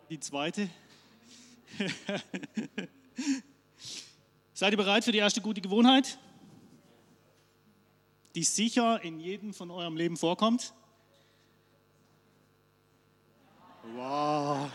Die zweite. Seid ihr bereit für die erste gute Gewohnheit, die sicher in jedem von eurem Leben vorkommt? Wow.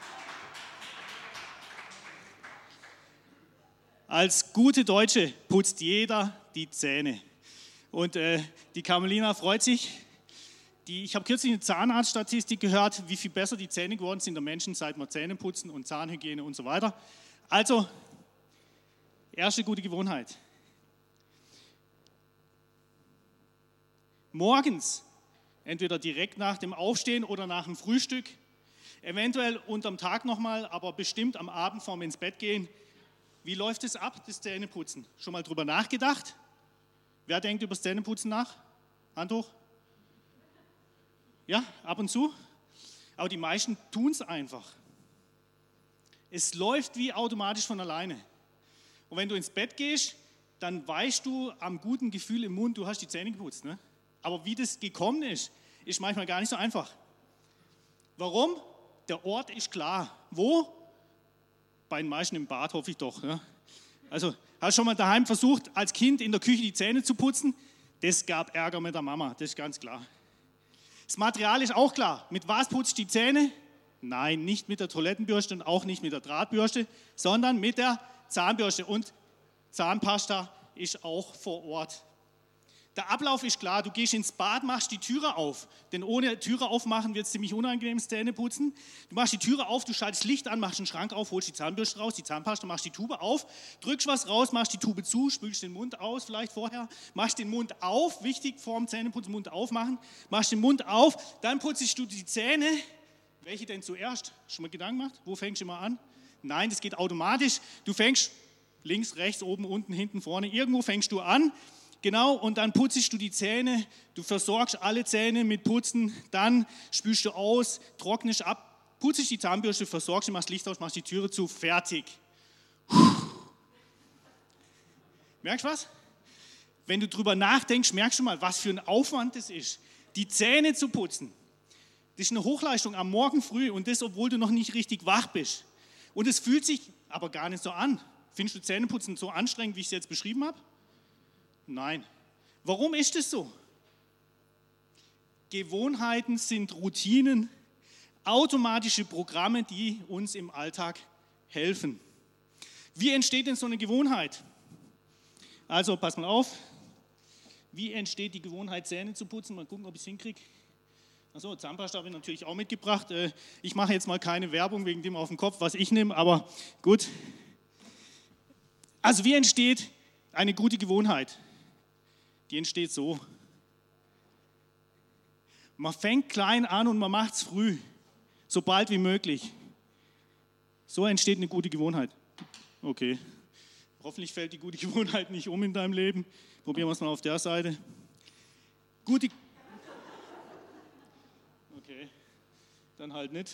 Als gute Deutsche putzt jeder die Zähne. Und die Carmelina freut sich. Ich habe kürzlich eine Zahnarztstatistik gehört, wie viel besser die Zähne geworden sind der Menschen, seit wir Zähne putzen und Zahnhygiene und so weiter. Also, erste gute Gewohnheit. Morgens, entweder direkt nach dem Aufstehen oder nach dem Frühstück, eventuell unterm Tag nochmal, aber bestimmt am Abend vorm ins Bett gehen. Wie läuft es ab, das Zähneputzen? Schon mal drüber nachgedacht? Wer denkt über das Zähneputzen nach? Hand hoch. Ja, ab und zu. Aber die meisten tun es einfach. Es läuft wie automatisch von alleine. Und wenn du ins Bett gehst, dann weißt du am guten Gefühl im Mund, du hast die Zähne geputzt. Ne? Aber wie das gekommen ist manchmal gar nicht so einfach. Warum? Der Ort ist klar. Wo? Bei den meisten im Bad, hoffe ich doch. Ne? Also, hast du schon mal daheim versucht, als Kind in der Küche die Zähne zu putzen? Das gab Ärger mit der Mama, das ist ganz klar. Das Material ist auch klar. Mit was putzt die Zähne? Nein, nicht mit der Toilettenbürste und auch nicht mit der Drahtbürste, sondern mit der Zahnbürste. Und Zahnpasta ist auch vor Ort. Der Ablauf ist klar. Du gehst ins Bad, machst die Türe auf. Denn ohne Türe aufmachen wird es ziemlich unangenehm, das Zähneputzen. Du machst die Türe auf, du schaltest Licht an, machst den Schrank auf, holst die Zahnbürste raus, die Zahnpasta, machst die Tube auf, drückst was raus, machst die Tube zu, spülst den Mund aus vielleicht vorher, machst den Mund auf, wichtig vorm Zähneputzen, Mund aufmachen, machst den Mund auf, dann putzt du die Zähne. Welche denn zuerst? Schon mal Gedanken gemacht? Wo fängst du immer an? Nein, das geht automatisch. Du fängst links, rechts, oben, unten, hinten, vorne, irgendwo fängst du an. Genau, und dann putzt du die Zähne, du versorgst alle Zähne mit Putzen, dann spülst du aus, trocknest ab, putzt die Zahnbürste, versorgst sie, machst Licht aus, machst die Türe zu, fertig. Merkst du was? Wenn du drüber nachdenkst, merkst du mal, was für ein Aufwand das ist, die Zähne zu putzen. Das ist eine Hochleistung am Morgen früh und das, obwohl du noch nicht richtig wach bist. Und es fühlt sich aber gar nicht so an. Findest du Zähneputzen so anstrengend, wie ich es jetzt beschrieben habe? Nein. Warum ist es so? Gewohnheiten sind Routinen, automatische Programme, die uns im Alltag helfen. Wie entsteht denn so eine Gewohnheit? Also, pass mal auf. Wie entsteht die Gewohnheit, Zähne zu putzen? Mal gucken, ob ich es hinkriege. Achso, Zahnpasta habe ich natürlich auch mitgebracht. Ich mache jetzt mal keine Werbung wegen dem auf dem Kopf, was ich nehme, aber gut. Also, wie entsteht eine gute Gewohnheit? Die entsteht so. Man fängt klein an und man macht es früh, so bald wie möglich. So entsteht eine gute Gewohnheit. Okay, hoffentlich fällt die gute Gewohnheit nicht um in deinem Leben. Probieren wir es mal auf der Seite. Okay, dann halt nicht.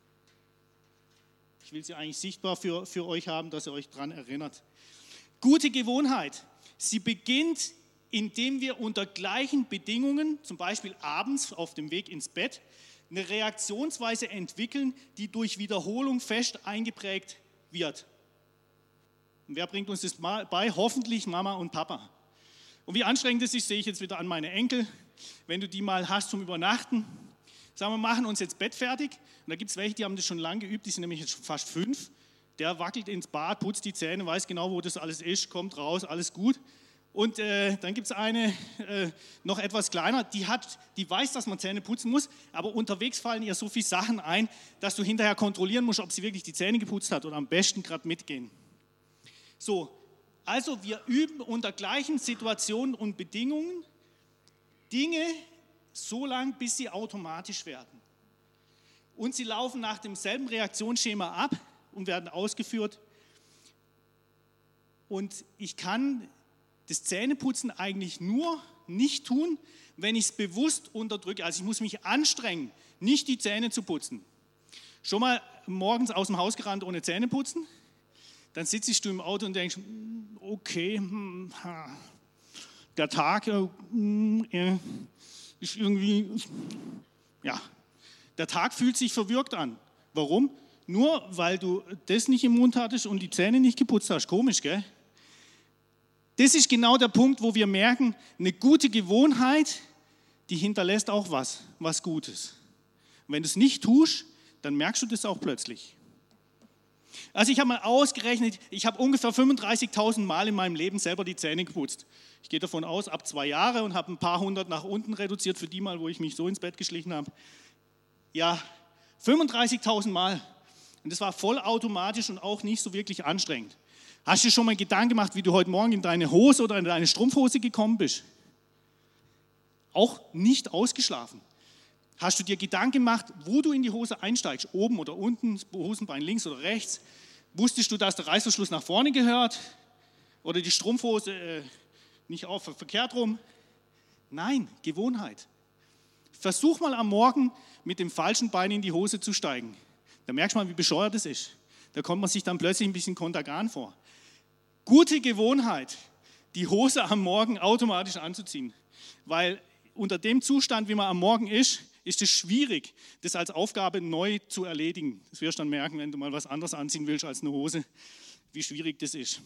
Ich will sie eigentlich sichtbar für euch haben, dass ihr euch daran erinnert. Gute Gewohnheit, sie beginnt, indem wir unter gleichen Bedingungen, zum Beispiel abends auf dem Weg ins Bett, eine Reaktionsweise entwickeln, die durch Wiederholung fest eingeprägt wird. Und wer bringt uns das bei? Hoffentlich Mama und Papa. Und wie anstrengend das ist, sehe ich jetzt wieder an meine Enkel. Wenn du die mal hast zum Übernachten, sagen wir, machen uns jetzt Bett fertig. Und da gibt es welche, die haben das schon lange geübt, die sind nämlich jetzt schon fast 5. Der wackelt ins Bad, putzt die Zähne, weiß genau, wo das alles ist, kommt raus, alles gut. Und dann gibt es eine, noch etwas kleiner, die weiß, dass man Zähne putzen muss, aber unterwegs fallen ihr so viele Sachen ein, dass du hinterher kontrollieren musst, ob sie wirklich die Zähne geputzt hat oder am besten gerade mitgehen. So, also wir üben unter gleichen Situationen und Bedingungen Dinge so lang, bis sie automatisch werden. Und sie laufen nach demselben Reaktionsschema ab und werden ausgeführt. Und ich kann das Zähneputzen eigentlich nur nicht tun, wenn ich es bewusst unterdrücke. Also ich muss mich anstrengen, nicht die Zähne zu putzen. Schon mal morgens aus dem Haus gerannt ohne Zähne putzen? Dann sitzt du im Auto und denkst, okay, der Tag ist irgendwie, ja, der Tag fühlt sich verwirrt an. Warum? Nur weil du das nicht im Mund hattest und die Zähne nicht geputzt hast. Komisch, gell? Das ist genau der Punkt, wo wir merken, eine gute Gewohnheit, die hinterlässt auch was Gutes. Und wenn du es nicht tust, dann merkst du das auch plötzlich. Also ich habe mal ausgerechnet, ich habe ungefähr 35.000 Mal in meinem Leben selber die Zähne geputzt. Ich gehe davon aus, ab 2 Jahre und habe ein paar hundert nach unten reduziert für die Mal, wo ich mich so ins Bett geschlichen habe. Ja, 35.000 Mal. Und das war vollautomatisch und auch nicht so wirklich anstrengend. Hast du dir schon mal Gedanken gemacht, wie du heute Morgen in deine Hose oder in deine Strumpfhose gekommen bist? Auch nicht ausgeschlafen. Hast du dir Gedanken gemacht, wo du in die Hose einsteigst? Oben oder unten, das Hosenbein links oder rechts? Wusstest du, dass der Reißverschluss nach vorne gehört? Oder die Strumpfhose nicht verkehrt rum? Nein, Gewohnheit. Versuch mal am Morgen mit dem falschen Bein in die Hose zu steigen. Da merkst du mal, wie bescheuert das ist. Da kommt man sich dann plötzlich ein bisschen kontergan vor. Gute Gewohnheit, die Hose am Morgen automatisch anzuziehen. Weil unter dem Zustand, wie man am Morgen ist es schwierig, das als Aufgabe neu zu erledigen. Das wirst du dann merken, wenn du mal was anderes anziehen willst als eine Hose, wie schwierig das ist.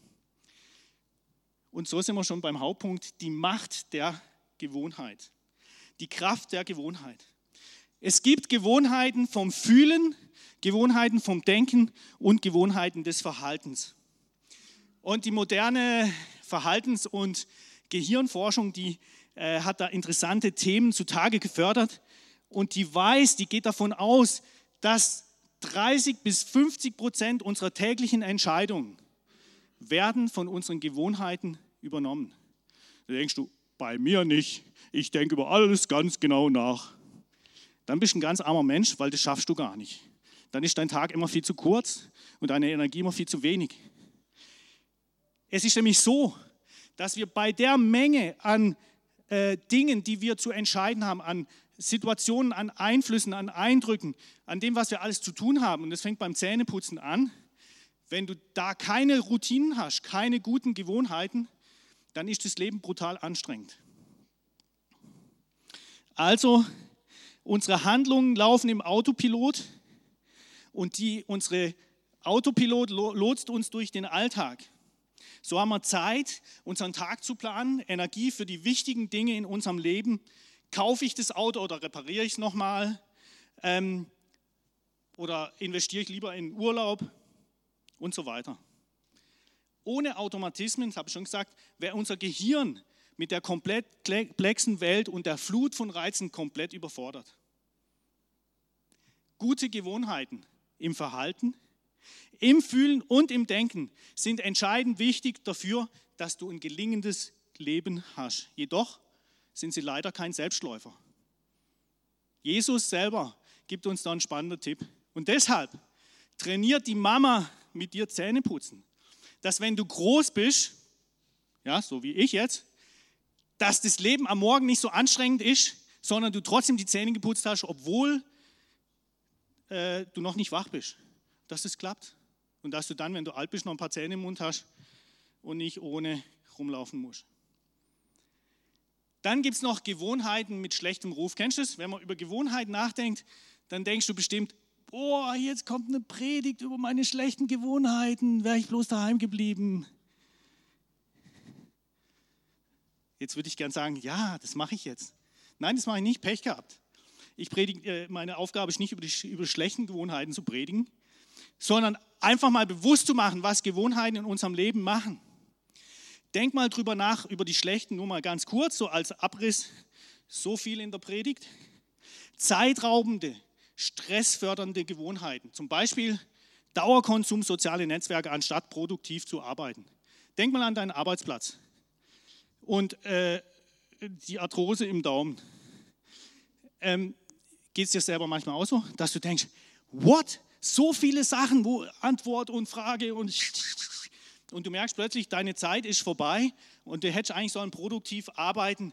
Und so sind wir schon beim Hauptpunkt, die Macht der Gewohnheit. Die Kraft der Gewohnheit. Es gibt Gewohnheiten vom Fühlen, Gewohnheiten vom Denken und Gewohnheiten des Verhaltens. Und die moderne Verhaltens- und Gehirnforschung, die hat da interessante Themen zutage gefördert und die geht davon aus, dass 30-50% unserer täglichen Entscheidungen werden von unseren Gewohnheiten übernommen. Da denkst du, bei mir nicht, ich denke über alles ganz genau nach. Dann bist du ein ganz armer Mensch, weil das schaffst du gar nicht. Dann ist dein Tag immer viel zu kurz und deine Energie immer viel zu wenig. Es ist nämlich so, dass wir bei der Menge an Dingen, die wir zu entscheiden haben, an Situationen, an Einflüssen, an Eindrücken, an dem, was wir alles zu tun haben, und das fängt beim Zähneputzen an, wenn du da keine Routinen hast, keine guten Gewohnheiten, dann ist das Leben brutal anstrengend. Also, unsere Handlungen laufen im Autopilot und unsere Autopilot lotst uns durch den Alltag. So haben wir Zeit, unseren Tag zu planen, Energie für die wichtigen Dinge in unserem Leben. Kaufe ich das Auto oder repariere ich es nochmal? Oder investiere ich lieber in Urlaub? Und so weiter. Ohne Automatismen, das habe ich schon gesagt, wäre unser Gehirn mit der komplett komplexen Welt und der Flut von Reizen komplett überfordert. Gute Gewohnheiten im Verhalten, im Fühlen und im Denken sind entscheidend wichtig dafür, dass du ein gelingendes Leben hast. Jedoch sind sie leider kein Selbstläufer. Jesus selber gibt uns da einen spannenden Tipp. Und deshalb trainiert die Mama mit dir Zähneputzen, dass wenn du groß bist, ja, so wie ich jetzt, dass das Leben am Morgen nicht so anstrengend ist, sondern du trotzdem die Zähne geputzt hast, obwohl du noch nicht wach bist. Dass das klappt und dass du dann, wenn du alt bist, noch ein paar Zähne im Mund hast und nicht ohne rumlaufen musst. Dann gibt es noch Gewohnheiten mit schlechtem Ruf. Kennst du das? Wenn man über Gewohnheiten nachdenkt, dann denkst du bestimmt, boah, jetzt kommt eine Predigt über meine schlechten Gewohnheiten, wäre ich bloß daheim geblieben. Jetzt würde ich gern sagen, ja, das mache ich jetzt. Nein, das mache ich nicht, Pech gehabt. Meine Aufgabe ist nicht, über schlechten Gewohnheiten zu predigen, sondern einfach mal bewusst zu machen, was Gewohnheiten in unserem Leben machen. Denk mal drüber nach, über die schlechten, nur mal ganz kurz, so als Abriss, so viel in der Predigt. Zeitraubende, stressfördernde Gewohnheiten, zum Beispiel Dauerkonsum, soziale Netzwerke, anstatt produktiv zu arbeiten. Denk mal an deinen Arbeitsplatz und die Arthrose im Daumen. Geht es dir selber manchmal auch so, dass du denkst, what? So viele Sachen, wo Antwort und Frage und du merkst plötzlich, deine Zeit ist vorbei und du hättest eigentlich sollen produktiv arbeiten.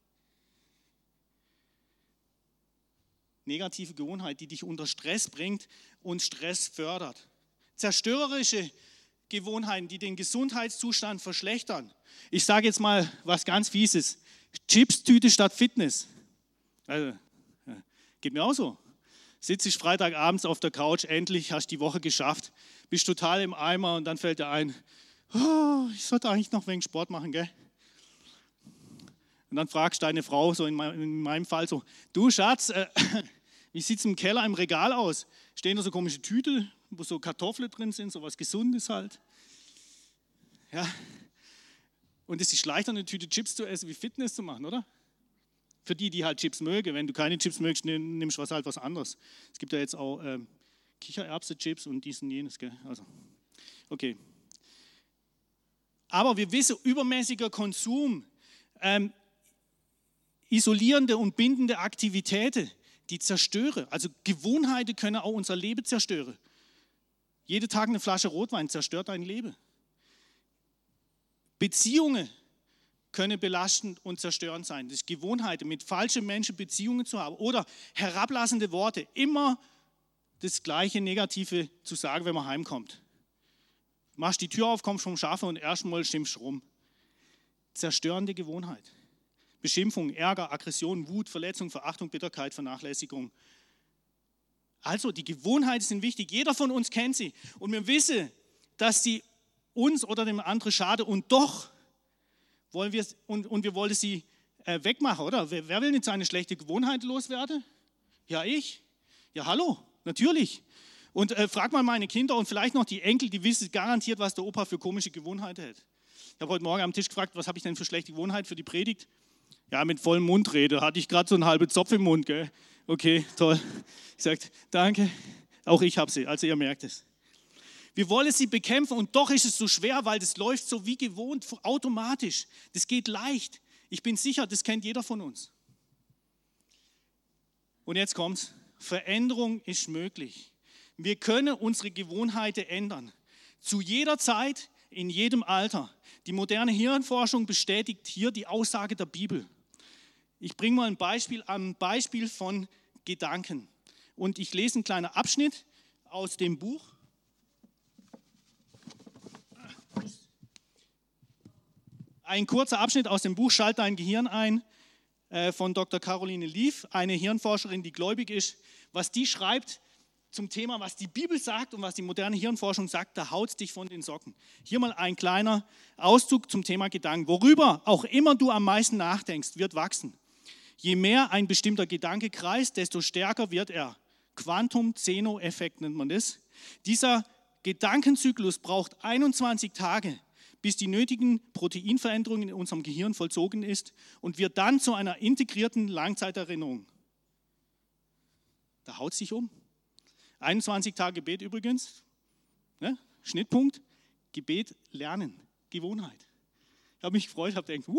Negative Gewohnheit, die dich unter Stress bringt und Stress fördert. Zerstörerische Gewohnheiten, die den Gesundheitszustand verschlechtern. Ich sage jetzt mal was ganz Fieses. Chips-Tüte statt Fitness. Also, geht mir auch so. sitze ich Freitagabends auf der Couch, endlich hast du die Woche geschafft, bist total im Eimer und dann fällt dir ein, oh, ich sollte eigentlich noch ein wenig Sport machen, gell? Und dann fragst du deine Frau, so in meinem Fall so, du Schatz, wie sieht es im Keller, im Regal aus? Stehen da so komische Tüten, wo so Kartoffeln drin sind, so was Gesundes halt. Ja. Und es ist leichter, eine Tüte Chips zu essen, wie Fitness zu machen, oder? Für die, die halt Chips mögen. Wenn du keine Chips mögst, nimmst du was anderes. Es gibt ja jetzt auch Kichererbsen-Chips und dies und jenes. Gell? Also, okay. Aber wir wissen, übermäßiger Konsum, isolierende und bindende Aktivitäten, die zerstören. Also Gewohnheiten können auch unser Leben zerstören. Jeden Tag eine Flasche Rotwein zerstört dein Leben. Beziehungen können belastend und zerstörend sein. Das ist Gewohnheiten, mit falschen Menschen Beziehungen zu haben oder herablassende Worte, immer das gleiche Negative zu sagen, wenn man heimkommt. Machst die Tür auf, kommst vom Schaffen und erstmal schimpfst rum. Zerstörende Gewohnheit. Beschimpfung, Ärger, Aggression, Wut, Verletzung, Verachtung, Bitterkeit, Vernachlässigung. Also die Gewohnheiten sind wichtig. Jeder von uns kennt sie. Und wir wissen, dass sie uns oder dem anderen schaden und doch wollen wir wir wollen sie wegmachen, oder? Wer will nicht seine schlechte Gewohnheit loswerden? Ja, ich. Ja, hallo, natürlich. Und frag mal meine Kinder und vielleicht noch die Enkel, die wissen garantiert, was der Opa für komische Gewohnheiten hat. Ich habe heute Morgen am Tisch gefragt, was habe ich denn für schlechte Gewohnheit für die Predigt? Ja, mit vollem Mund rede. Hatte ich gerade so einen halben Zopf im Mund, gell? Okay, toll. Ich sagte, danke. Auch ich habe sie, also ihr merkt es. Wir wollen sie bekämpfen und doch ist es so schwer, weil das läuft so wie gewohnt, automatisch. Das geht leicht. Ich bin sicher, das kennt jeder von uns. Und jetzt kommt's. Veränderung ist möglich. Wir können unsere Gewohnheiten ändern. Zu jeder Zeit, in jedem Alter. Die moderne Hirnforschung bestätigt hier die Aussage der Bibel. Ich bringe mal ein Beispiel am Beispiel von Gedanken. Und ich lese einen kleinen Abschnitt aus dem Buch. Ein kurzer Abschnitt aus dem Buch Schalt dein Gehirn ein von Dr. Caroline Leaf, eine Hirnforscherin, die gläubig ist. Was die schreibt zum Thema, was die Bibel sagt und was die moderne Hirnforschung sagt, da haut es dich von den Socken. Hier mal ein kleiner Auszug zum Thema Gedanken. Worüber auch immer du am meisten nachdenkst, wird wachsen. Je mehr ein bestimmter Gedanke kreist, desto stärker wird er. Quantum-Zeno-Effekt nennt man das. Dieser Gedankenzyklus braucht 21 Tage, bis die nötigen Proteinveränderungen in unserem Gehirn vollzogen ist und wird dann zu einer integrierten Langzeiterinnerung. Da haut es sich um. 21 Tage Gebet übrigens, ne? Schnittpunkt, Gebet lernen, Gewohnheit. Ich habe mich gefreut, habe gedacht,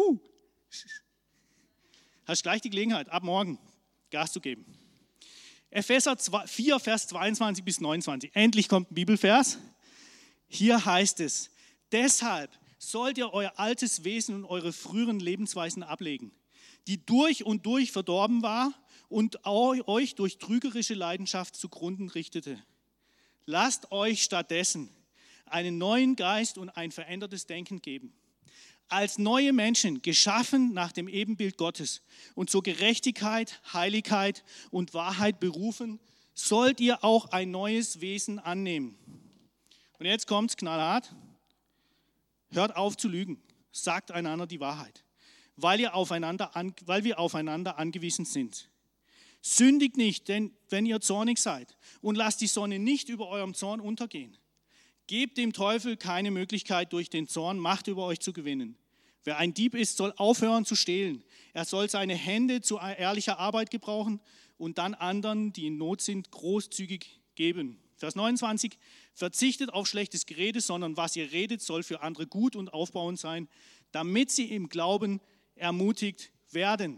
hast gleich die Gelegenheit, ab morgen Gas zu geben. Epheser 4, Vers 22 bis 29. Endlich kommt ein Bibelvers. Hier heißt es, deshalb sollt ihr euer altes Wesen und eure früheren Lebensweisen ablegen, die durch und durch verdorben war und euch durch trügerische Leidenschaft zugrunde richtete. Lasst euch stattdessen einen neuen Geist und ein verändertes Denken geben. Als neue Menschen, geschaffen nach dem Ebenbild Gottes und zur Gerechtigkeit, Heiligkeit und Wahrheit berufen, sollt ihr auch ein neues Wesen annehmen. Und jetzt kommt es knallhart. Hört auf zu lügen, sagt einander die Wahrheit, weil wir aufeinander angewiesen sind. Sündigt nicht, denn wenn ihr zornig seid und lasst die Sonne nicht über eurem Zorn untergehen. Gebt dem Teufel keine Möglichkeit, durch den Zorn Macht über euch zu gewinnen. Wer ein Dieb ist, soll aufhören zu stehlen. Er soll seine Hände zu ehrlicher Arbeit gebrauchen und dann anderen, die in Not sind, großzügig geben. Vers 29, verzichtet auf schlechtes Gerede, sondern was ihr redet, soll für andere gut und aufbauend sein, damit sie im Glauben ermutigt werden.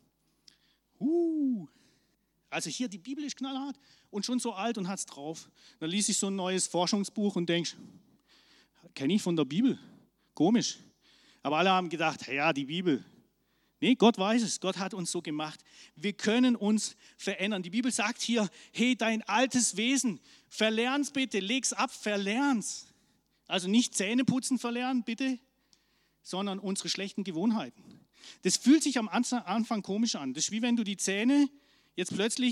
Also hier, die Bibel ist knallhart und schon so alt und hat es drauf. Dann liest ich so ein neues Forschungsbuch und denkst, kenne ich von der Bibel? Komisch. Aber alle haben gedacht, ja, die Bibel. Nee, Gott weiß es, Gott hat uns so gemacht. Wir können uns verändern. Die Bibel sagt hier, hey, dein altes Wesen, verlern's bitte, leg's ab, verlern's. Also nicht Zähneputzen verlernen, bitte, sondern unsere schlechten Gewohnheiten. Das fühlt sich am Anfang komisch an. Das ist wie wenn du die Zähne jetzt plötzlich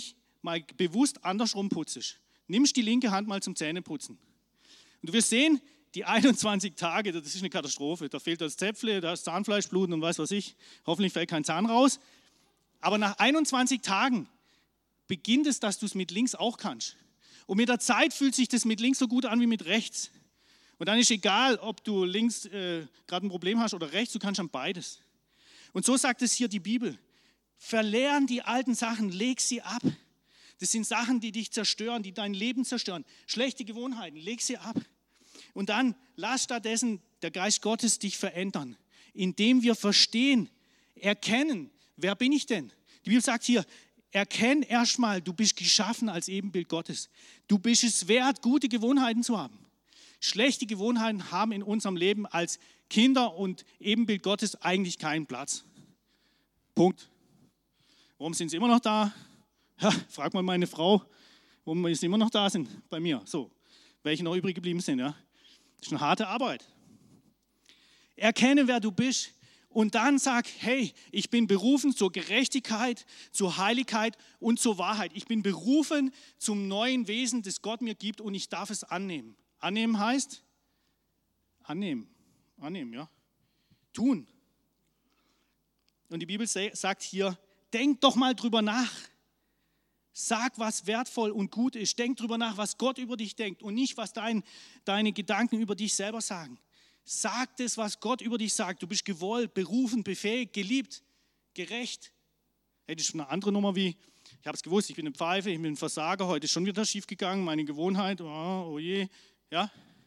mal bewusst andersrum putzt. Nimmst die linke Hand mal zum Zähneputzen. Und du wirst sehen, die 21 Tage, das ist eine Katastrophe. Da fehlt das Zäpfle, da ist Zahnfleischbluten und weiß was ich. Hoffentlich fällt kein Zahn raus. Aber nach 21 Tagen beginnt es, dass du es mit links auch kannst. Und mit der Zeit fühlt sich das mit links so gut an wie mit rechts. Und dann ist egal, ob du links gerade ein Problem hast oder rechts, du kannst dann beides. Und so sagt es hier die Bibel. Verlern die alten Sachen, leg sie ab. Das sind Sachen, die dich zerstören, die dein Leben zerstören. Schlechte Gewohnheiten, leg sie ab. Und dann lass stattdessen der Geist Gottes dich verändern, indem wir verstehen, erkennen, wer bin ich denn? Die Bibel sagt hier, erkenn erstmal, du bist geschaffen als Ebenbild Gottes. Du bist es wert, gute Gewohnheiten zu haben. Schlechte Gewohnheiten haben in unserem Leben als Kinder und Ebenbild Gottes eigentlich keinen Platz. Punkt. Warum sind sie immer noch da? Ja, frag mal meine Frau, warum sie immer noch da sind bei mir. So, welche noch übrig geblieben sind. Ja. Das ist eine harte Arbeit. Erkenne, wer du bist und dann sag, hey, ich bin berufen zur Gerechtigkeit, zur Heiligkeit und zur Wahrheit. Ich bin berufen zum neuen Wesen, das Gott mir gibt und ich darf es annehmen. Annehmen heißt? Annehmen, ja. Tun. Und die Bibel sagt hier, denk doch mal drüber nach. Sag, was wertvoll und gut ist. Denk drüber nach, was Gott über dich denkt und nicht, was deine Gedanken über dich selber sagen. Sag das, was Gott über dich sagt. Du bist gewollt, berufen, befähigt, geliebt, gerecht. Hey, das ist eine andere Nummer wie, ich habe es gewusst, ich bin eine Pfeife, ich bin ein Versager, heute ist schon wieder schief gegangen, meine Gewohnheit, oh je, ja.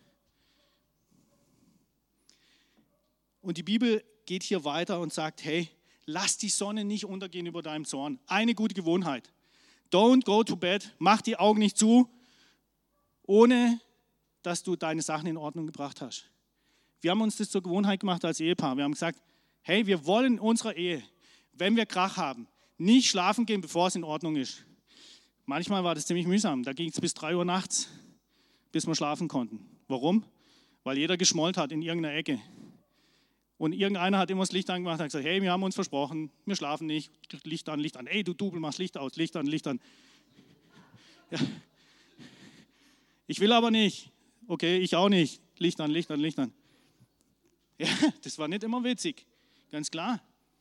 Und die Bibel geht hier weiter und sagt, hey, lass die Sonne nicht untergehen über deinem Zorn. Eine gute Gewohnheit. Don't go to bed, mach die Augen nicht zu, ohne dass du deine Sachen in Ordnung gebracht hast. Wir haben uns das zur Gewohnheit gemacht als Ehepaar. Wir haben gesagt, hey, wir wollen in unserer Ehe, wenn wir Krach haben, nicht schlafen gehen, bevor es in Ordnung ist. Manchmal war das ziemlich mühsam. Da ging es bis 3 Uhr nachts, bis wir schlafen konnten. Warum? Weil jeder geschmollt hat in irgendeiner Ecke. Und irgendeiner hat immer das Licht angemacht und hat gesagt, hey, wir haben uns versprochen, wir schlafen nicht, Licht an, Licht an. Ey, du Double, machst Licht aus, Licht an, Licht an. Ja. Ich will aber nicht. Okay, ich auch nicht. Licht an, Licht an, Licht an. Ja, das war nicht immer witzig, ganz klar.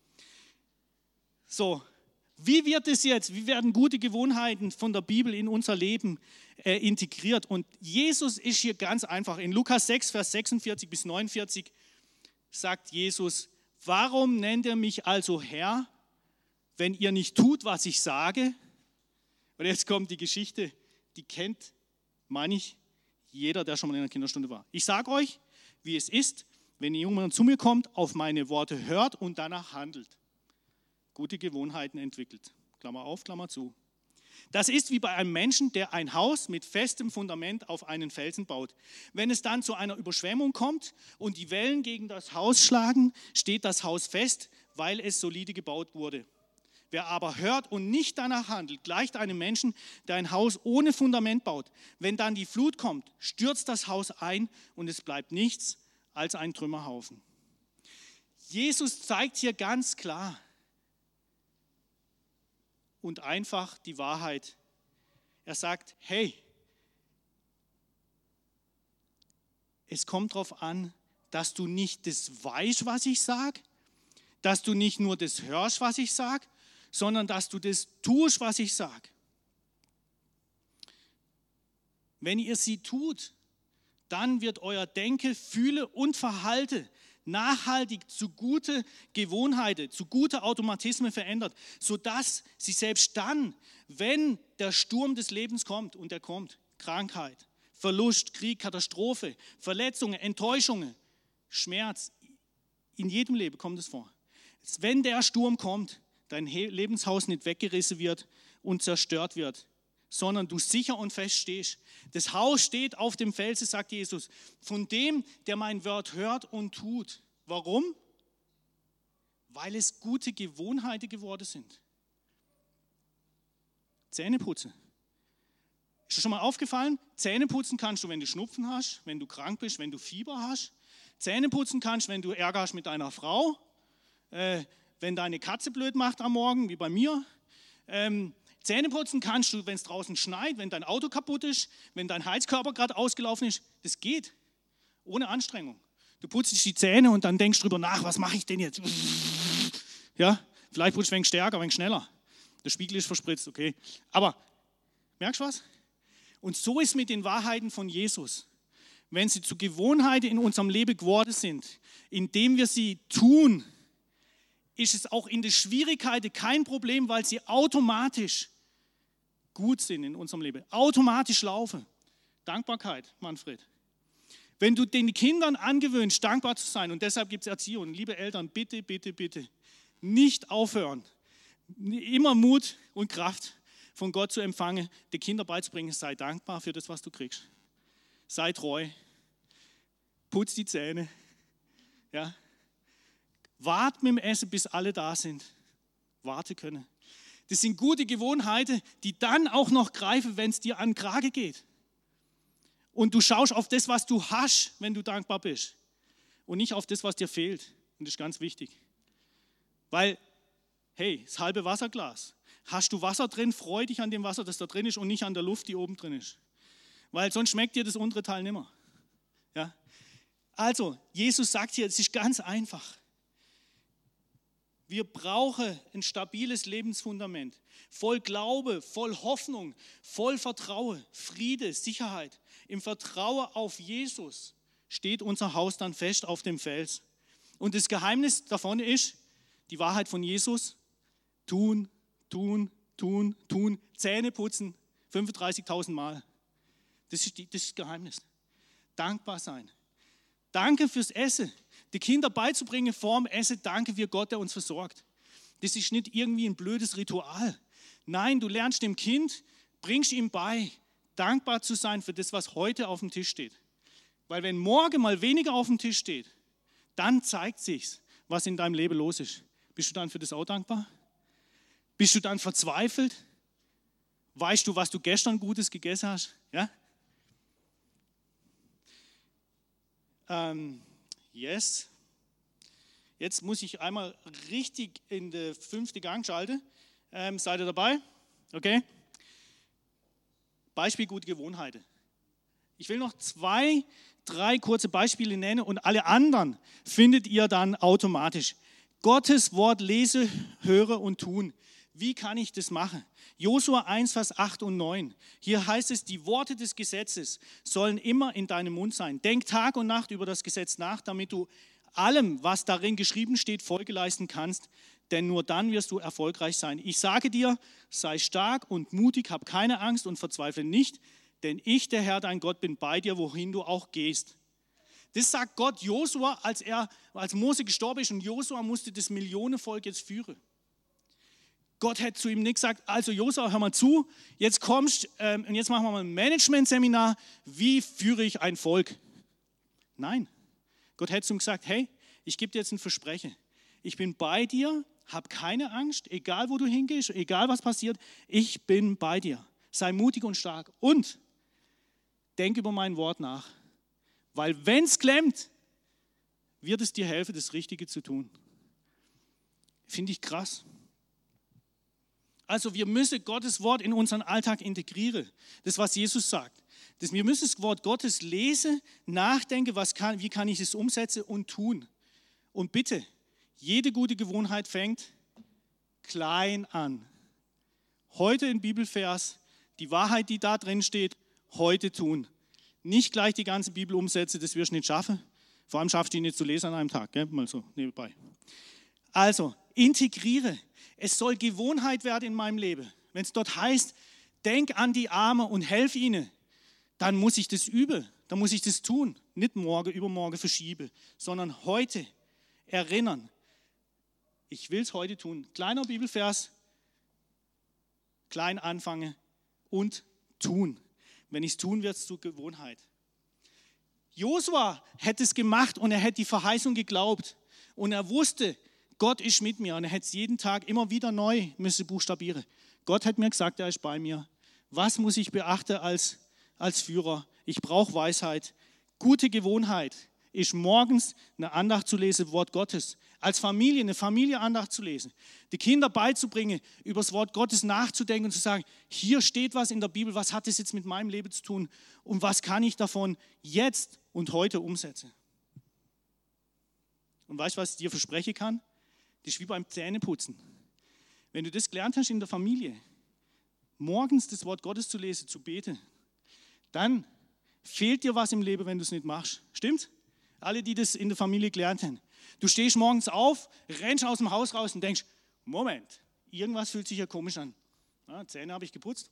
So, wie wird es jetzt, wie werden gute Gewohnheiten von der Bibel in unser Leben integriert? Und Jesus ist hier ganz einfach. In Lukas 6, Vers 46 bis 49 sagt Jesus, warum nennt ihr mich also Herr, wenn ihr nicht tut, was ich sage? Und jetzt kommt die Geschichte, die kennt, meine ich, jeder, der schon mal in einer Kinderstunde war. Ich sage euch, wie es ist, wenn jemand zu mir kommt, auf meine Worte hört und danach handelt. Gute Gewohnheiten entwickelt. Klammer auf, Klammer zu. Das ist wie bei einem Menschen, der ein Haus mit festem Fundament auf einen Felsen baut. Wenn es dann zu einer Überschwemmung kommt und die Wellen gegen das Haus schlagen, steht das Haus fest, weil es solide gebaut wurde. Wer aber hört und nicht danach handelt, gleicht einem Menschen, der ein Haus ohne Fundament baut. Wenn dann die Flut kommt, stürzt das Haus ein und es bleibt nichts als ein Trümmerhaufen. Jesus zeigt hier ganz klar und einfach die Wahrheit. Er sagt, hey, es kommt darauf an, dass du nicht das weißt, was ich sage, dass du nicht nur das hörst, was ich sage, sondern dass du das tust, was ich sage. Wenn ihr sie tut, dann wird euer Denken, Fühle und Verhalten nachhaltig zu guten Gewohnheiten, zu guten Automatismen verändert, sodass sie selbst dann, wenn der Sturm des Lebens kommt, und der kommt, Krankheit, Verlust, Krieg, Katastrophe, Verletzungen, Enttäuschungen, Schmerz, in jedem Leben kommt es vor. Wenn der Sturm kommt, dein Lebenshaus nicht weggerissen wird und zerstört wird, sondern du sicher und fest stehst. Das Haus steht auf dem Felsen, sagt Jesus, von dem, der mein Wort hört und tut. Warum? Weil es gute Gewohnheiten geworden sind. Zähneputzen. Ist dir schon mal aufgefallen? Zähneputzen kannst du, wenn du Schnupfen hast, wenn du krank bist, wenn du Fieber hast. Zähneputzen kannst du, wenn du Ärger hast mit deiner Frau, wenn deine Katze blöd macht am Morgen, wie bei mir. Zähne putzen kannst du, wenn es draußen schneit, wenn dein Auto kaputt ist, wenn dein Heizkörper gerade ausgelaufen ist. Das geht, ohne Anstrengung. Du putzt dich die Zähne und dann denkst drüber nach, was mache ich denn jetzt? Ja, vielleicht putzt du ein wenig stärker, ein wenig schneller. Der Spiegel ist verspritzt, okay. Aber, merkst du was? Und so ist mit den Wahrheiten von Jesus. Wenn sie zu Gewohnheiten in unserem Leben geworden sind, indem wir sie tun, ist es auch in der Schwierigkeit kein Problem, weil sie automatisch gut sind in unserem Leben. Automatisch laufen. Dankbarkeit, Manfred. Wenn du den Kindern angewöhnst, dankbar zu sein, und deshalb gibt es Erziehung, liebe Eltern, bitte, bitte, bitte, nicht aufhören, immer Mut und Kraft von Gott zu empfangen, den Kindern beizubringen, sei dankbar für das, was du kriegst. Sei treu, putz die Zähne, ja. Wart mit dem Essen, bis alle da sind. Warte können. Das sind gute Gewohnheiten, die dann auch noch greifen, wenn es dir an den Kragen geht. Und du schaust auf das, was du hast, wenn du dankbar bist. Und nicht auf das, was dir fehlt. Und das ist ganz wichtig. Weil, hey, das halbe Wasserglas. Hast du Wasser drin, freu dich an dem Wasser, das da drin ist und nicht an der Luft, die oben drin ist. Weil sonst schmeckt dir das untere Teil nimmer. Ja? Also, Jesus sagt hier, es ist ganz einfach. Wir brauchen ein stabiles Lebensfundament, voll Glaube, voll Hoffnung, voll Vertrauen, Friede, Sicherheit. Im Vertrauen auf Jesus steht unser Haus dann fest auf dem Fels. Und das Geheimnis davon ist, die Wahrheit von Jesus, tun, tun, tun, tun, Zähne putzen, 35.000 Mal. Das ist das Geheimnis. Dankbar sein. Danke fürs Essen. Die Kinder beizubringen vorm Essen, danke wir Gott, der uns versorgt. Das ist nicht irgendwie ein blödes Ritual. Nein, du lernst dem Kind, bringst ihm bei, dankbar zu sein für das, was heute auf dem Tisch steht. Weil wenn morgen mal weniger auf dem Tisch steht, dann zeigt sich's, was in deinem Leben los ist. Bist du dann für das auch dankbar? Bist du dann verzweifelt? Weißt du, was du gestern Gutes gegessen hast? Ja? Yes. Jetzt muss ich einmal richtig in den 5. Gang schalten. Seid ihr dabei? Okay. Beispiel gute Gewohnheiten. Ich will noch 2, 3 kurze Beispiele nennen und alle anderen findet ihr dann automatisch. Gottes Wort lese, höre und tun. Wie kann ich das machen? Josua 1, Vers 8 und 9. Hier heißt es, die Worte des Gesetzes sollen immer in deinem Mund sein. Denk Tag und Nacht über das Gesetz nach, damit du allem, was darin geschrieben steht, Folge leisten kannst. Denn nur dann wirst du erfolgreich sein. Ich sage dir, sei stark und mutig, hab keine Angst und verzweifle nicht, denn ich, der Herr, dein Gott, bin bei dir, wohin du auch gehst. Das sagt Gott Josua, als Mose gestorben ist und Josua musste das Millionenvolk jetzt führen. Gott hat zu ihm nicht gesagt, also Josua, hör mal zu, jetzt kommst und jetzt machen wir mal ein Management-Seminar, wie führe ich ein Volk? Nein, Gott hat zu ihm gesagt, hey, ich gebe dir jetzt ein Versprechen. Ich bin bei dir, hab keine Angst, egal wo du hingehst, egal was passiert, ich bin bei dir. Sei mutig und stark und denk über mein Wort nach. Weil wenn es klemmt, wird es dir helfen, das Richtige zu tun. Finde ich krass. Also wir müssen Gottes Wort in unseren Alltag integrieren. Das, was Jesus sagt. Wir müssen das Wort Gottes lesen, nachdenken, wie kann ich es umsetzen und tun. Und bitte, jede gute Gewohnheit fängt klein an. Heute im Bibelvers, die Wahrheit, die da drin steht, heute tun. Nicht gleich die ganze Bibel umsetzen, das wirst du nicht schaffen. Vor allem schaffst du die nicht zu lesen an einem Tag, gell? Mal so nebenbei. Also, integriere. Es soll Gewohnheit werden in meinem Leben. Wenn es dort heißt, denk an die Armen und helf ihnen, dann muss ich das üben, dann muss ich das tun. Nicht morgen, übermorgen verschieben, sondern heute erinnern. Ich will es heute tun. Kleiner Bibelvers, klein anfangen und tun. Wenn ich es tun, wird es zur Gewohnheit. Josua hätte es gemacht und er hätte die Verheißung geglaubt. Und er wusste, Gott ist mit mir. Und er hätte es jeden Tag immer wieder neu buchstabieren. Gott hat mir gesagt, er ist bei mir. Was muss ich beachten als Führer? Ich brauche Weisheit. Gute Gewohnheit ist morgens eine Andacht zu lesen, Wort Gottes. Als Familie eine Familienandacht zu lesen. Die Kinder beizubringen, über das Wort Gottes nachzudenken und zu sagen, hier steht was in der Bibel, was hat das jetzt mit meinem Leben zu tun und was kann ich davon jetzt und heute umsetzen. Und weißt du, was ich dir versprechen kann? Das ist wie beim Zähneputzen. Wenn du das gelernt hast in der Familie, morgens das Wort Gottes zu lesen, zu beten, dann fehlt dir was im Leben, wenn du es nicht machst. Stimmt? Alle, die das in der Familie gelernt haben. Du stehst morgens auf, rennst aus dem Haus raus und denkst, Moment, irgendwas fühlt sich ja komisch an. Ja, Zähne habe ich geputzt.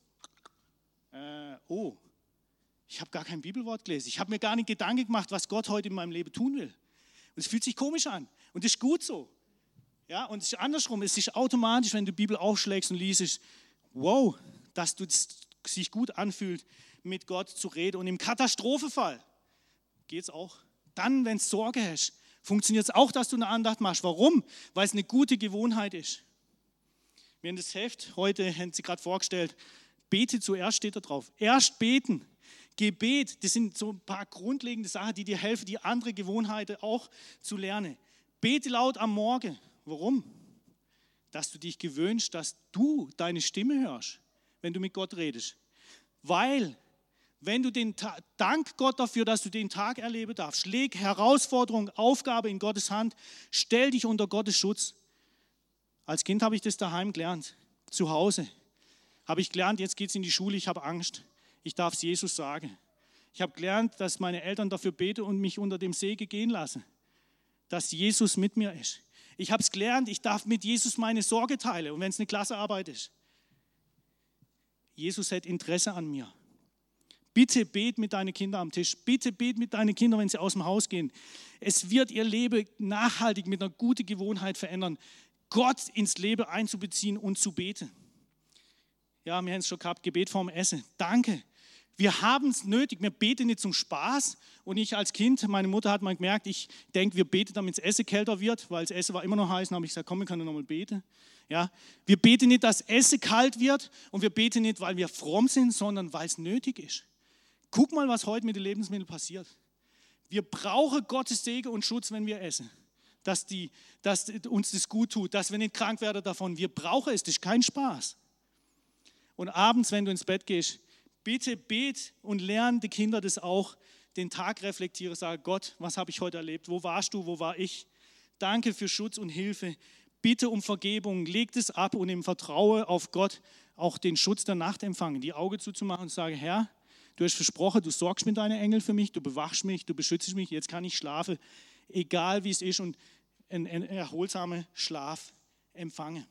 Ich habe gar kein Bibelwort gelesen. Ich habe mir gar nicht Gedanken gemacht, was Gott heute in meinem Leben tun will. Und es fühlt sich komisch an. Und das ist gut so. Ja, und es ist andersrum. Es ist automatisch, wenn du die Bibel aufschlägst und liest, wow, dass es sich gut anfühlt, mit Gott zu reden. Und im Katastrophenfall geht es auch. Dann, wenn du Sorge hast, funktioniert es auch, dass du eine Andacht machst. Warum? Weil es eine gute Gewohnheit ist. Wir haben das Heft heute, haben sie gerade vorgestellt, bete zuerst, steht da drauf. Erst beten. Gebet, das sind so ein paar grundlegende Sachen, die dir helfen, die andere Gewohnheiten auch zu lernen. Bete laut am Morgen. Warum? Dass du dich gewöhnst, dass du deine Stimme hörst, wenn du mit Gott redest. Weil, wenn du dank Gott dafür, dass du den Tag erleben darfst, leg Herausforderung, Aufgabe in Gottes Hand, stell dich unter Gottes Schutz. Als Kind habe ich das daheim gelernt, zu Hause. Habe ich gelernt, jetzt geht es in die Schule, ich habe Angst. Ich darf es Jesus sagen. Ich habe gelernt, dass meine Eltern dafür beten und mich unter dem Segen gehen lassen. Dass Jesus mit mir ist. Ich habe es gelernt, ich darf mit Jesus meine Sorge teilen. Und wenn es eine Klassenarbeit ist. Jesus hat Interesse an mir. Bitte bet mit deinen Kindern am Tisch. Bitte bet mit deinen Kindern, wenn sie aus dem Haus gehen. Es wird ihr Leben nachhaltig mit einer guten Gewohnheit verändern, Gott ins Leben einzubeziehen und zu beten. Ja, wir haben es schon gehabt, Gebet vorm Essen. Danke. Wir haben es nötig. Wir beten nicht zum Spaß. Und ich als Kind, meine Mutter hat mal gemerkt, ich denke, wir beten, damit das Essen kälter wird, weil das Essen war immer noch heiß. Dann habe ich gesagt, komm, wir können noch mal beten. Ja, wir beten nicht, dass Essen kalt wird. Und wir beten nicht, weil wir fromm sind, sondern weil es nötig ist. Guck mal, was heute mit den Lebensmitteln passiert. Wir brauchen Gottes Segen und Schutz, wenn wir essen. Dass uns das gut tut, dass wir nicht krank werden davon. Wir brauchen es, das ist kein Spaß. Und abends, wenn du ins Bett gehst, bitte bet und lerne die Kinder das auch, den Tag reflektiere, sage, Gott, was habe ich heute erlebt? Wo warst du? Wo war ich? Danke für Schutz und Hilfe. Bitte um Vergebung. Leg das ab und im Vertrauen auf Gott auch den Schutz der Nacht empfangen. Die Augen zuzumachen und sage, Herr, du hast versprochen, du sorgst mit deinen Engeln für mich, du bewachst mich, du beschützt mich, jetzt kann ich schlafen, egal wie es ist und einen erholsamen Schlaf empfangen.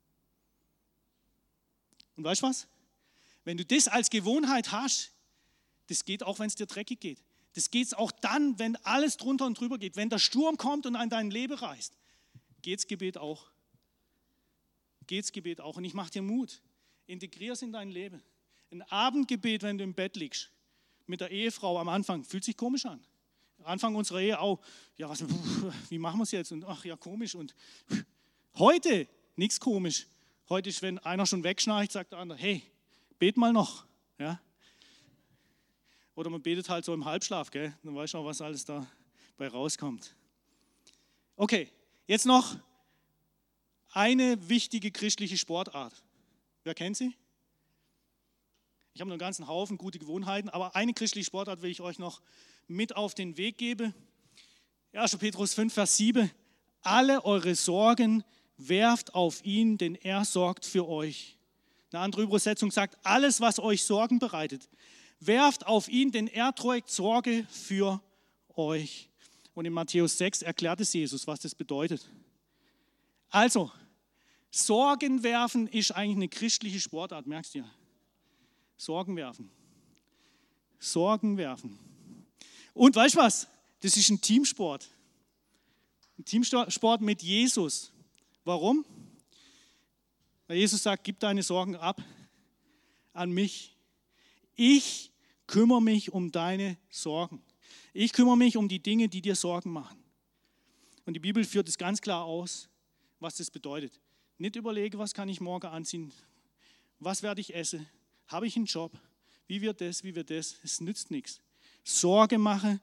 Und weißt du was? Wenn du das als Gewohnheit hast, das geht auch, wenn es dir dreckig geht. Das geht auch dann, wenn alles drunter und drüber geht. Wenn der Sturm kommt und an dein Leben reißt, geht's Gebet auch. Geht's Gebet auch. Und ich mache dir Mut. Integrier es in dein Leben. Ein Abendgebet, wenn du im Bett liegst, mit der Ehefrau am Anfang, fühlt sich komisch an. Am Anfang unserer Ehe auch. Ja, wie machen wir es jetzt? Und ach ja, komisch. Und heute, nichts komisch. Heute ist, wenn einer schon wegschnarcht, sagt der andere, hey, bet mal noch. Ja? Oder man betet halt so im Halbschlaf, gell? Dann weißt du auch, was alles dabei rauskommt. Okay, jetzt noch eine wichtige christliche Sportart. Wer kennt sie? Ich habe noch einen ganzen Haufen gute Gewohnheiten, aber eine christliche Sportart will ich euch noch mit auf den Weg geben. 1. Petrus 5, Vers 7. Alle eure Sorgen werft auf ihn, denn er sorgt für euch. Eine andere Übersetzung sagt, alles, was euch Sorgen bereitet, werft auf ihn, denn er trägt Sorge für euch. Und in Matthäus 6 erklärt es Jesus, was das bedeutet. Also, Sorgen werfen ist eigentlich eine christliche Sportart, merkst du ja. Sorgen werfen. Sorgen werfen. Und weißt du was? Das ist ein Teamsport. Ein Teamsport mit Jesus. Warum? Weil Jesus sagt, gib deine Sorgen ab an mich. Ich kümmere mich um deine Sorgen. Ich kümmere mich um die Dinge, die dir Sorgen machen. Und die Bibel führt es ganz klar aus, was das bedeutet. Nicht überlege, was kann ich morgen anziehen, was werde ich essen, habe ich einen Job, wie wird das, es nützt nichts. Sorge mache,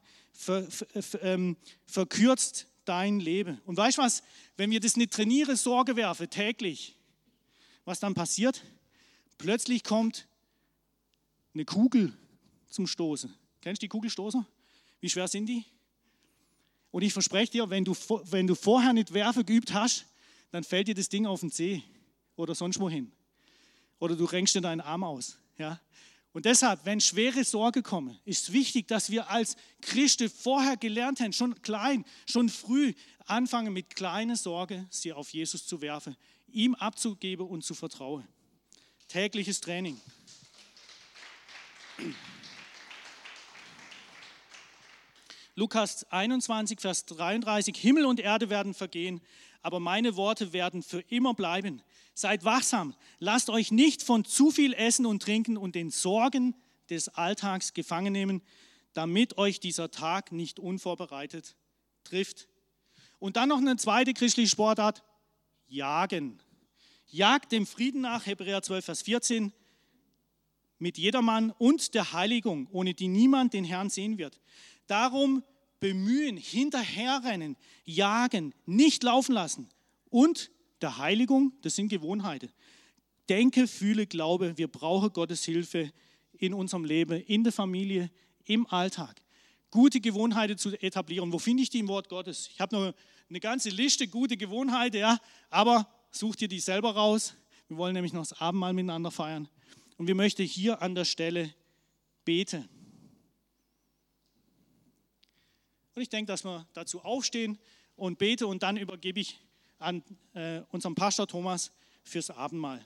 verkürzt dein Leben. Und weißt du was, wenn wir das nicht trainieren, Sorge werfen, täglich, was dann passiert? Plötzlich kommt eine Kugel zum Stoßen. Kennst du die Kugelstoßer? Wie schwer sind die? Und ich verspreche dir, wenn du vorher nicht werfen geübt hast, dann fällt dir das Ding auf den Zeh oder sonst wohin. Oder du renkst dir deinen Arm aus. Ja? Und deshalb, wenn schwere Sorgen kommen, ist es wichtig, dass wir als Christen vorher gelernt haben, schon klein, schon früh anfangen mit kleinen Sorgen, sie auf Jesus zu werfen, ihm abzugeben und zu vertrauen. Tägliches Training. Lukas 21, Vers 33, Himmel und Erde werden vergehen, aber meine Worte werden für immer bleiben. Seid wachsam, lasst euch nicht von zu viel Essen und Trinken und den Sorgen des Alltags gefangen nehmen, damit euch dieser Tag nicht unvorbereitet trifft. Und dann noch eine zweite christliche Sportart, Jagen. Jagt dem Frieden nach, Hebräer 12, Vers 14, mit jedermann und der Heiligung, ohne die niemand den Herrn sehen wird. Darum bemühen, hinterherrennen, jagen, nicht laufen lassen. Und der Heiligung, das sind Gewohnheiten. Denke, fühle, glaube, wir brauchen Gottes Hilfe in unserem Leben, in der Familie, im Alltag. Gute Gewohnheiten zu etablieren. Wo finde ich die im Wort Gottes? Ich habe noch eine ganze Liste gute Gewohnheiten, ja, aber such dir die selber raus. Wir wollen nämlich noch das Abendmahl miteinander feiern. Und wir möchten hier an der Stelle beten. Und ich denke, dass wir dazu aufstehen und beten und dann übergebe ich an unseren Pastor Thomas fürs Abendmahl.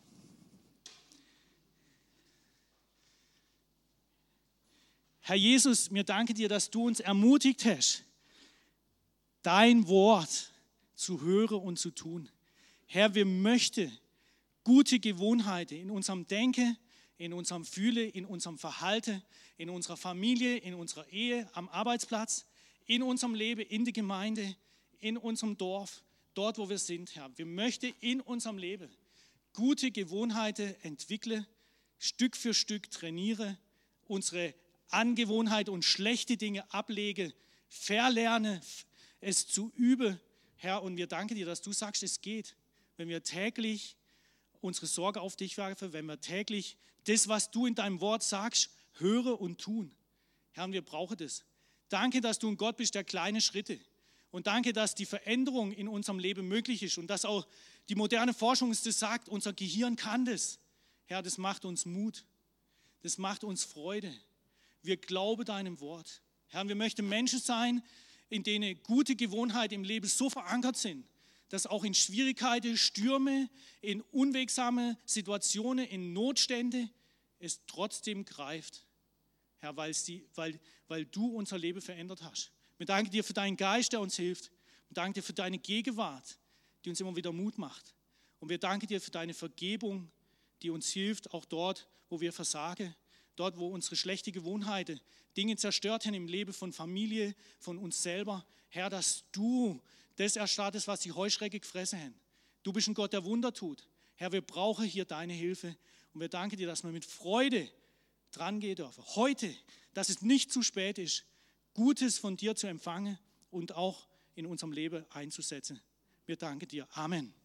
Herr Jesus, mir danke dir, dass du uns ermutigt hast, dein Wort zu hören und zu tun. Herr, wir möchten gute Gewohnheiten in unserem Denken, in unserem Fühlen, in unserem Verhalten, in unserer Familie, in unserer Ehe, am Arbeitsplatz, in unserem Leben, in der Gemeinde, in unserem Dorf, dort, wo wir sind, Herr. Wir möchten in unserem Leben gute Gewohnheiten entwickeln, Stück für Stück trainieren, unsere Angewohnheiten und schlechte Dinge ablegen, verlernen, es zu üben, Herr. Und wir danken dir, dass du sagst, es geht, wenn wir täglich unsere Sorge auf dich werfen, wenn wir täglich das, was du in deinem Wort sagst, hören und tun. Herr, und wir brauchen das. Danke, dass du ein Gott bist, der kleine Schritte. Und danke, dass die Veränderung in unserem Leben möglich ist und dass auch die moderne Forschung uns das sagt, unser Gehirn kann das. Herr, das macht uns Mut. Das macht uns Freude. Wir glauben deinem Wort. Herr, wir möchten Menschen sein, in denen gute Gewohnheiten im Leben so verankert sind, dass auch in Schwierigkeiten, Stürme, in unwegsame Situationen, in Notstände es trotzdem greift. Herr, weil du unser Leben verändert hast. Wir danken dir für deinen Geist, der uns hilft. Wir danken dir für deine Gegenwart, die uns immer wieder Mut macht. Und wir danken dir für deine Vergebung, die uns hilft, auch dort, wo wir versagen, dort, wo unsere schlechten Gewohnheiten Dinge zerstört haben im Leben von Familie, von uns selber. Herr, dass du das erstattest, was die Heuschrecke gefressen haben. Du bist ein Gott, der Wunder tut. Herr, wir brauchen hier deine Hilfe. Und wir danken dir, dass wir mit Freude dran gehen dürfen. Heute, dass es nicht zu spät ist, Gutes von dir zu empfangen und auch in unserem Leben einzusetzen. Wir danken dir. Amen.